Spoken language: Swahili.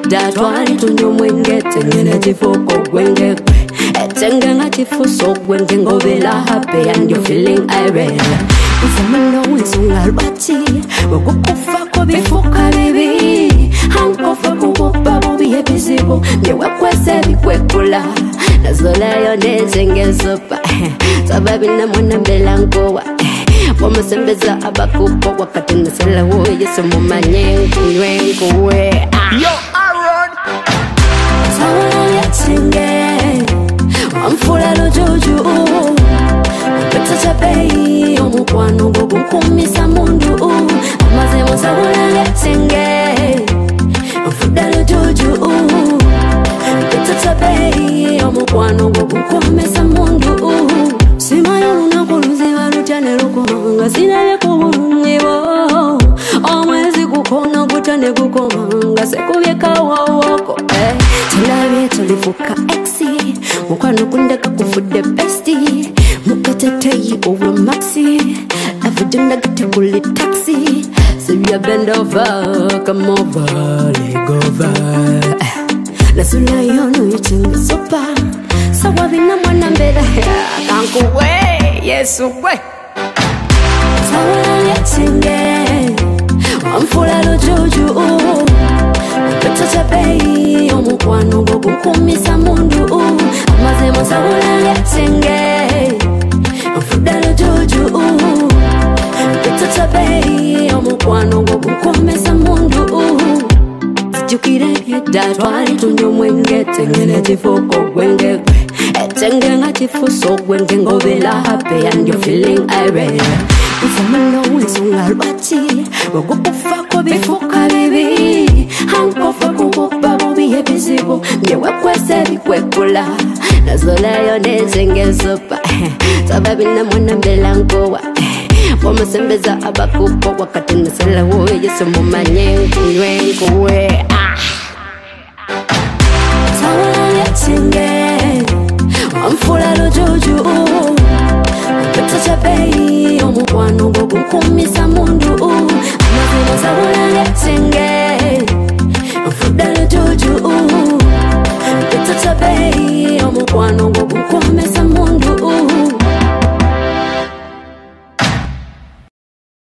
datwali tunyo mwengete ngene chifoko gwenge etenge nga chifuso gwenge ngobela happy and you're feeling irate ufamano wisungalbati wakukufa kwa bifuka bibi hankofa kukupa bubi ebizibu myewekwese bikwekula nazoleyo nezengezopa sababi na mwana mbelangowa wamasembeza abakupo wakati nasela woye sumumanye ngwenguwe Yo, Aaron. Tawala yatenge wamfula lujuju peta chapeyi omukwano gogunkumisa mundu amazemo tawala yatenge wamfula lujuju peta chapeyi omukwano gogunkumisa mundu simayo lunakuluziba lutyane lukomanga sinale kubungibo omwezi gukona gutane gukomanga sekubyeka wawoko tulabye tulifuka exi mukwano kundeka kufudde besti mukateteyi owa maxi avudindagate kuli taxi sibya bend over come over leg over nasulayono yichinga sopa sawabina mwana mbele kankuwe yesu we tawala yatenge wamfula lujuju peta chapeyi omukwano gogunkumisa mundu amazemo tawala yatenge wamfula lujuju peta chapeyi omukwano gogunkumisa mundu sijukire datwali tunyo mwengete ngene chifoko gwenge etenge nga chifuso gwenge ngobela happy and you're feeling irate ufamano wisungalbati wakukufa kwa bifuka bibi hankofa kukupa bubi ebizibu myewekwese bikwekula nazoleyo nezengezopa sababi na mwana mbelangowa wamasembeza abakupo wakati nasela woye sumumanye ngwenguwe tawala yatenge wamfula lujuju peta chapeyi omukwano gogunkumisa mundu amazemo tawala yatenge wamfula lujuju peta chapeyi omukwano gogunkumisa mundu